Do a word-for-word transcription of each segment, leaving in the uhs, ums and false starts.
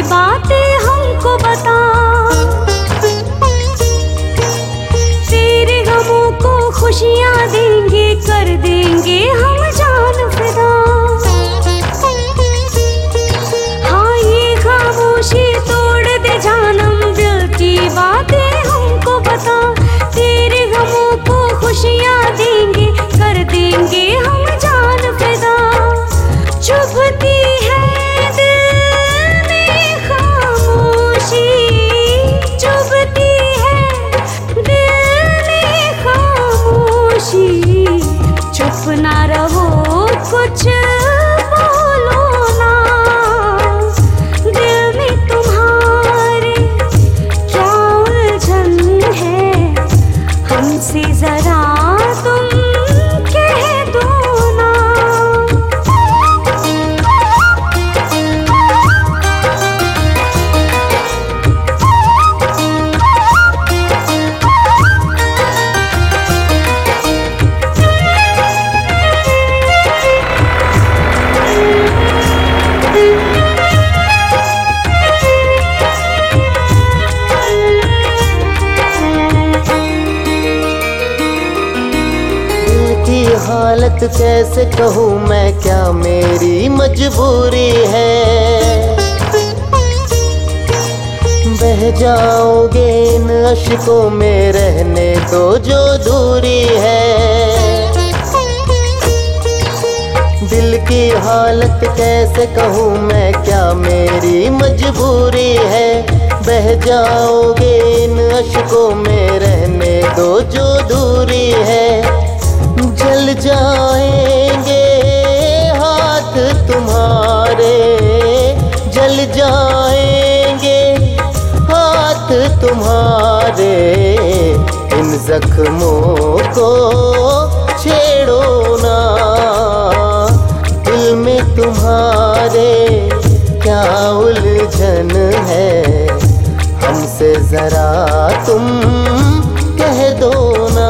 बातें हमको बता। तेरे गमों को खुशियाँ देंगे, कर देंगे हम जान फिदा। हाँ ये खामोशी तोड़ दे जानम, दिल की बातें हमको बता। तेरे गमों को खुशियाँ देंगे, कर देंगे हम जान फिदा। चुभती है दिल में खामोशी, चुभती है दिल में खामोशी। चुप ना रहो कुछ बोलो ना, दिल में तुम्हारे क्या उलझन है, हमसे जरा तुम कह दो ना। हालत कैसे कहूँ मैं, क्या मेरी मजबूरी है। बह जाओगे इन अश्कों में, रहने दो जो दूरी है। दिल की हालत कैसे कहूँ मैं, क्या मेरी मजबूरी है। बह जाओगे इन अश्कों में, रहने दो जो दूरी है। जल जाएंगे हाथ तुम्हारे, जल जाएंगे हाथ तुम्हारे। इन जख्मों को छेड़ो ना, दिल में तुम्हारे क्या उलझन है, हमसे जरा तुम कह दो ना।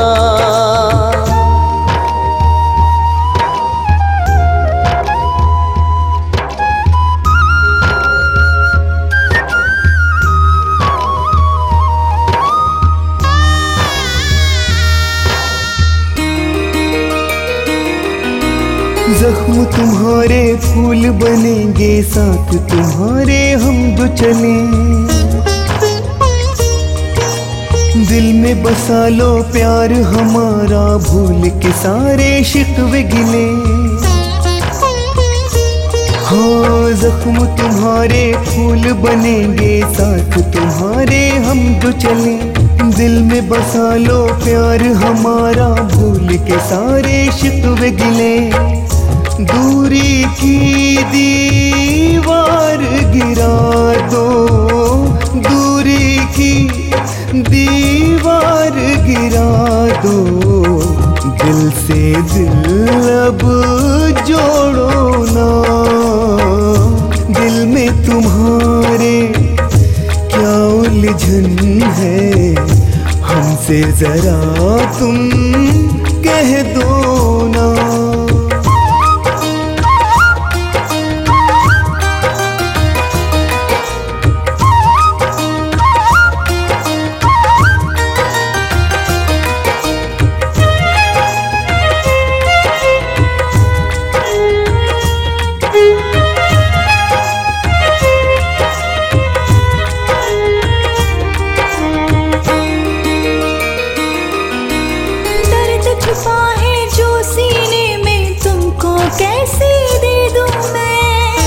जख्म तुम्हारे फूल बनेंगे, साथ तुम्हारे हम जो चले। दिल में बसा लो प्यार हमारा, भूल के सारे शिकवे गिले। हाँ जख्म तुम्हारे फूल बनेंगे, साथ तुम्हारे हम जो चले। दिल में बसा लो प्यार हमारा, भूल के सारे शिकवे गिले। दूरी की दीवार गिरा दो, दूरी की दीवार गिरा दो। दिल से दिल अब जोड़ो ना, दिल में तुम्हारे क्या उलझन है, हमसे जरा तुम कह दो ना। कैसे दे दूं मैं,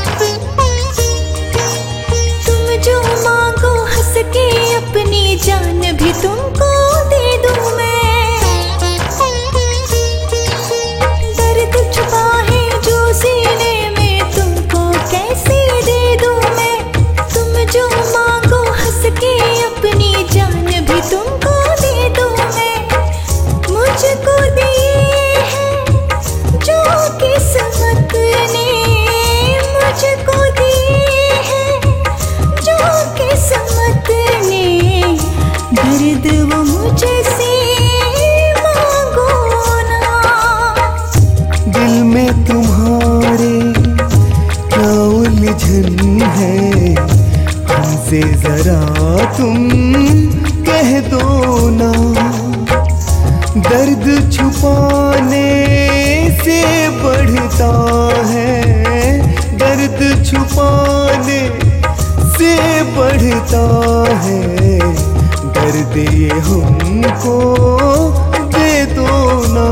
तुम जो मांगो हंस के अपनी जान भी तुमको दे दूं मैं। दर्द छुपा है जो सीने में, तुमको कैसे दे दूं मैं। तुम जो मांगो हंस के अपनी जान भी तुमको दे दूं मैं। मुझको दिए है जो किस्मत जरा तुम कह दो ना। दर्द छुपाने से बढ़ता है, दर्द छुपाने से बढ़ता है, दर्द ये हमको दे दो ना।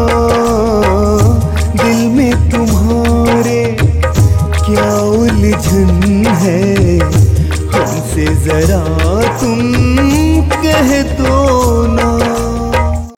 दिल में तुम्हारे क्या उलझन है, हमसे जरा तुम कह दो ना।